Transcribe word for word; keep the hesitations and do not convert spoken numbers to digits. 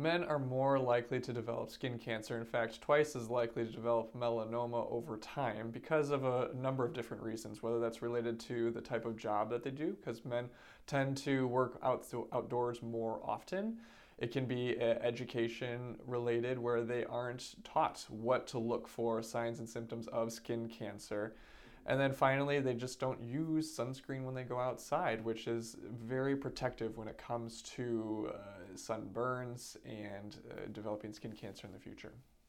Men are more likely to develop skin cancer, in fact, twice as likely to develop melanoma over time because of a number of different reasons, whether that's related to the type of job that they do, because men tend to work out outdoors more often. It can be uh, education related, where they aren't taught what to look for, signs and symptoms of skin cancer. And then finally, they just don't use sunscreen when they go outside, which is very protective when it comes to uh, sunburns and uh, developing skin cancer in the future.